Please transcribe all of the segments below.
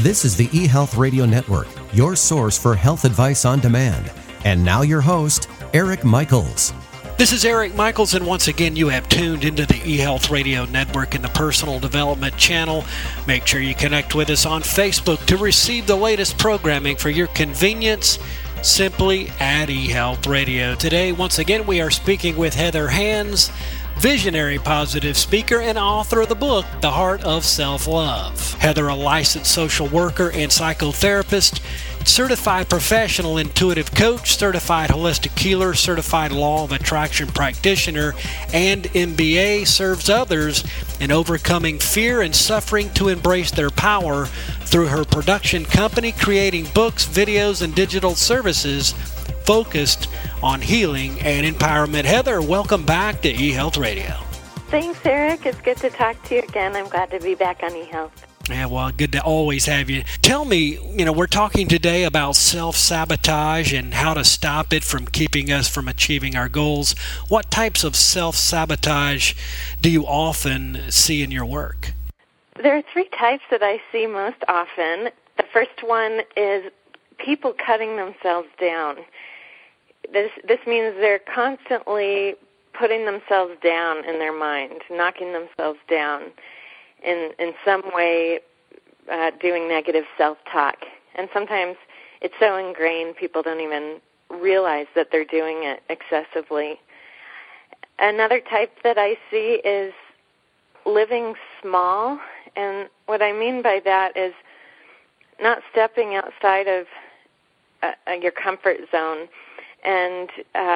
This is the eHealth Radio Network, your source for health advice on demand. And now your host, Eric Michaels. This is Eric Michaels, and once again, you have tuned into the eHealth Radio Network in the Personal Development Channel. Make sure you connect with us on Facebook to receive the latest programming for your convenience. Simply add eHealth Radio. Today, once again, we are speaking with Heather Hands, visionary positive speaker and author of the book, The Heart of Self-Love. Heather, a licensed social worker and psychotherapist, certified professional intuitive coach, certified holistic healer, certified law of attraction practitioner, and MBA, serves others in overcoming fear and suffering to embrace their power through her production company, creating books, videos, and digital services focused on healing and empowerment. Heather, welcome back to eHealth Radio. Thanks, Eric. It's good to talk to you again. I'm glad to be back on eHealth. Yeah, well, good to always have you. Tell me, we're talking today about self-sabotage and how to stop it from keeping us from achieving our goals. What types of self-sabotage do you often see in your work? There are three types that I see most often. The first one is people cutting themselves down. This means they're constantly putting themselves down in their mind, knocking themselves down in some way, doing negative self-talk. And sometimes it's so ingrained people don't even realize that they're doing it excessively. Another type that I see is living small, and what I mean by that is not stepping outside of your comfort zone and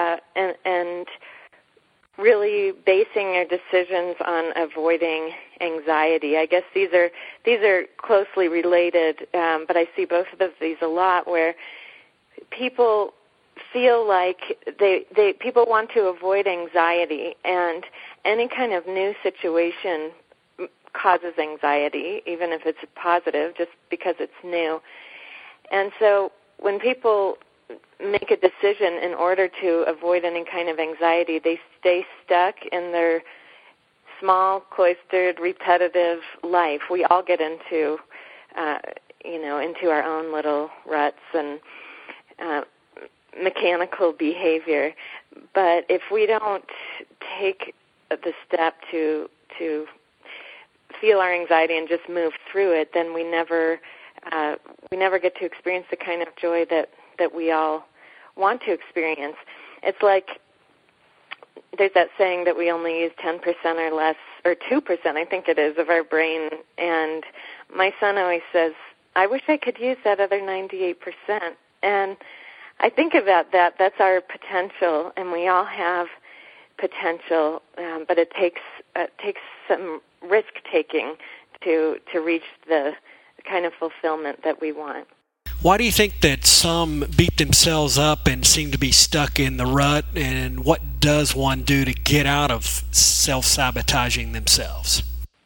really basing your decisions on avoiding anxiety. I guess these are closely related, but I see both of these a lot, where people feel like people want to avoid anxiety, and any kind of new situation causes anxiety, even if it's positive, just because it's new. And so when people make a decision in order to avoid any kind of anxiety, they stay stuck in their small, cloistered, repetitive life. We all get into our own little ruts and mechanical behavior. But if we don't take the step to feel our anxiety and just move through it, then we never get to experience the kind of joy that we all want to experience. It's like there's that saying that we only use 10% or less, or 2%, I think it is, of our brain. And my son always says, I wish I could use that other 98%. And I think about that. That's our potential, and we all have potential, but it takes some risk-taking to reach the kind of fulfillment that we want. Why do you think that some beat themselves up and seem to be stuck in the rut, and what does one do to get out of self-sabotaging themselves?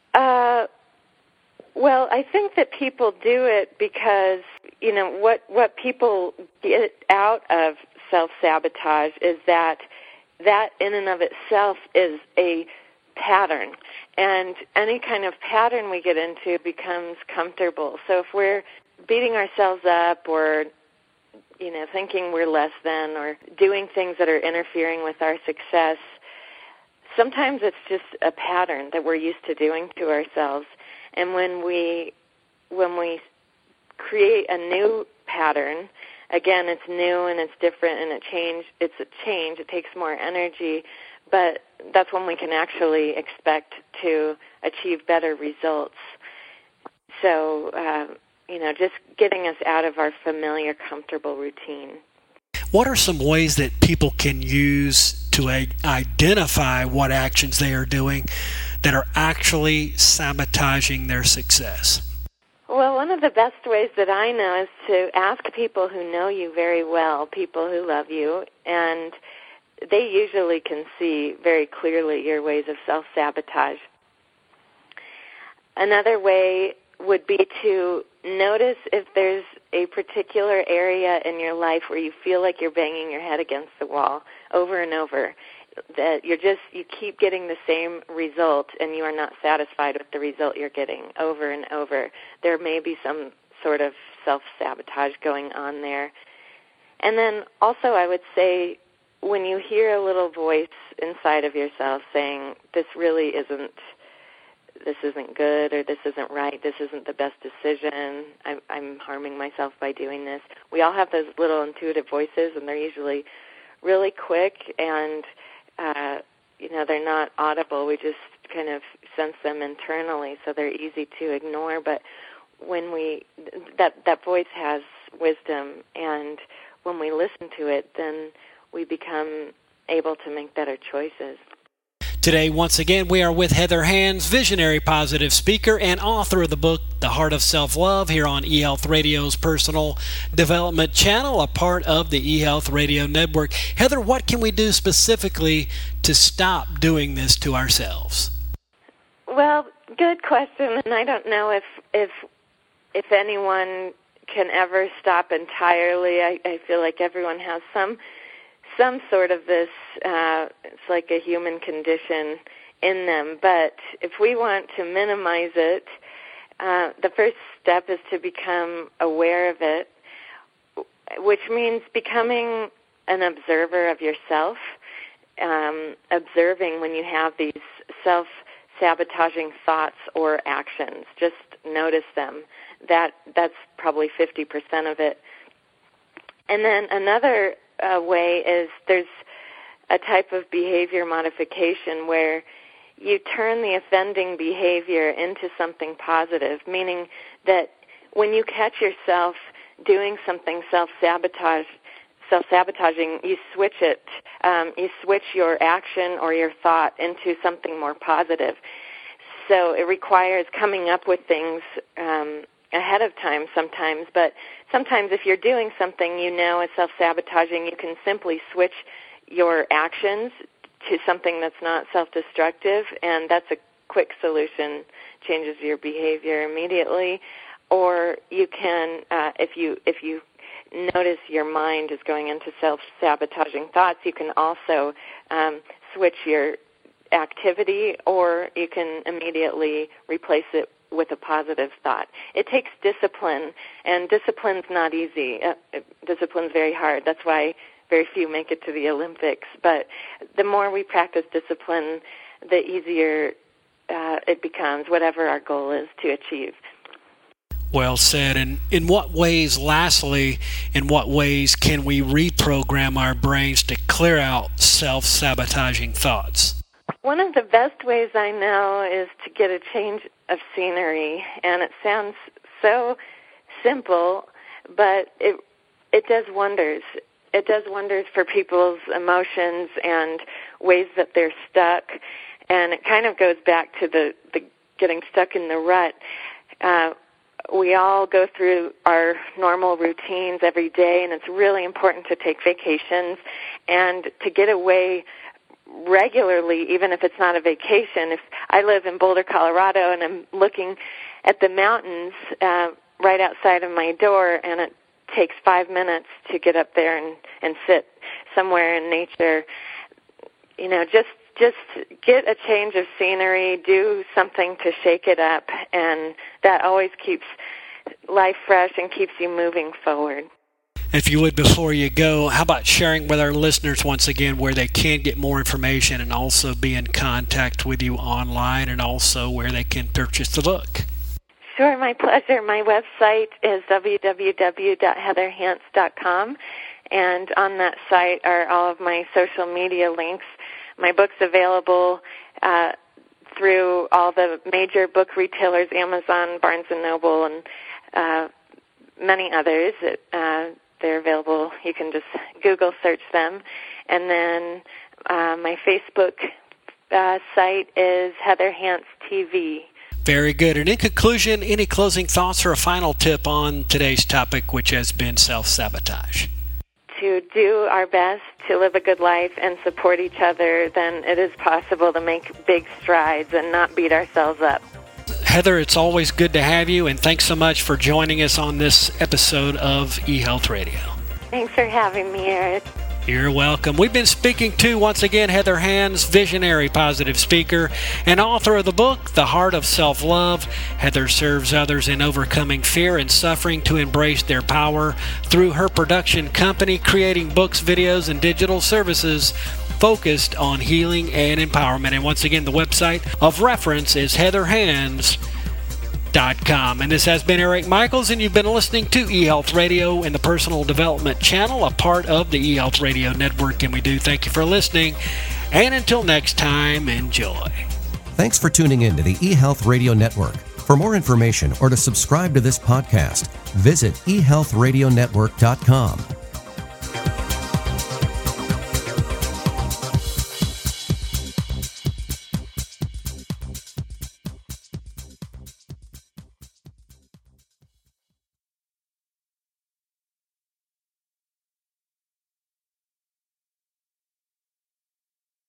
Well, I think that people do it because, what people get out of self-sabotage is that in and of itself is a pattern. And any kind of pattern we get into becomes comfortable. So if we're beating ourselves up or, thinking we're less than, or doing things that are interfering with our success, sometimes it's just a pattern that we're used to doing to ourselves. And when we create a new pattern, again, it's new and it's different and it's a change. It takes more energy, but that's when we can actually expect to achieve better results. So, just getting us out of our familiar, comfortable routine. What are some ways that people can use to identify what actions they are doing that are actually sabotaging their success? Well, one of the best ways that I know is to ask people who know you very well, people who love you, and they usually can see very clearly your ways of self-sabotage. Another way would be to notice if there's a particular area in your life where you feel like you're banging your head against the wall over and over, that you keep getting the same result and you are not satisfied with the result you're getting over and over. There may be some sort of self-sabotage going on there. And then also I would say, when you hear a little voice inside of yourself saying, this isn't good, or this isn't right, this isn't the best decision, I'm harming myself by doing this. We all have those little intuitive voices, and they're usually really quick, and they're not audible. We just kind of sense them internally, so they're easy to ignore. But when that voice has wisdom, and when we listen to it, then we become able to make better choices. Today, once again, we are with Heather Hands, visionary positive speaker and author of the book, The Heart of Self-Love, here on eHealth Radio's Personal Development Channel, a part of the eHealth Radio Network. Heather, what can we do specifically to stop doing this to ourselves? Well, good question, and I don't know if anyone can ever stop entirely. I feel like everyone has some sort of this, it's like a human condition in them. But if we want to minimize it, the first step is to become aware of it, which means becoming an observer of yourself, observing when you have these self-sabotaging thoughts or actions. Just notice them. That's probably 50% of it. And then another way is there's a type of behavior modification where you turn the offending behavior into something positive, meaning that when you catch yourself doing something self-sabotaging, you switch it. You switch your action or your thought into something more positive. So it requires coming up with things ahead of time sometimes, but sometimes if you're doing something is self-sabotaging, you can simply switch your actions to something that's not self-destructive, and that's a quick solution, changes your behavior immediately. Or you can, if you notice your mind is going into self-sabotaging thoughts, you can also switch your activity, or you can immediately replace it with a positive thought. It takes discipline, and discipline's not easy. Discipline's very hard. That's why very few make it to the Olympics. But the more we practice discipline, the easier it becomes, whatever our goal is to achieve. Well said. And in what ways can we reprogram our brains to clear out self-sabotaging thoughts? One of the best ways I know is to get a change of scenery, and it sounds so simple, but it does wonders. It does wonders for people's emotions and ways that they're stuck, and it kind of goes back to the getting stuck in the rut. We all go through our normal routines every day, and it's really important to take vacations and to get away regularly, even if it's not a vacation. If I live in Boulder, Colorado, and I'm looking at the mountains right outside of my door, and it takes 5 minutes to get up there and sit somewhere in nature, just get a change of scenery, do something to shake it up, and that always keeps life fresh and keeps you moving forward. If you would, before you go, how about sharing with our listeners once again where they can get more information and also be in contact with you online, and also where they can purchase the book? Sure, my pleasure. My website is www.heatherhance.com, and on that site are all of my social media links. My book's available through all the major book retailers, Amazon, Barnes & Noble, and many others. They're available. You can just Google search them. And then my Facebook site is Heather Hance TV. Very good. And in conclusion, any closing thoughts or a final tip on today's topic, which has been self-sabotage? To do our best to live a good life and support each other, then it is possible to make big strides and not beat ourselves up. Heather, it's always good to have you, and thanks so much for joining us on this episode of eHealth Radio. Thanks for having me, Eric. You're welcome. We've been speaking to, once again, Heather Hands, visionary positive speaker and author of the book, The Heart of Self-Love. Heather serves others in overcoming fear and suffering to embrace their power through her production company, creating books, videos, and digital services focused on healing and empowerment. And once again, the website of reference is heatherhands.com. And this has been Eric Michaels, and you've been listening to eHealth Radio and the Personal Development Channel, a part of the eHealth Radio Network. And we do thank you for listening. And until next time, enjoy. Thanks for tuning in to the eHealth Radio Network. For more information or to subscribe to this podcast, visit eHealthRadioNetwork.com.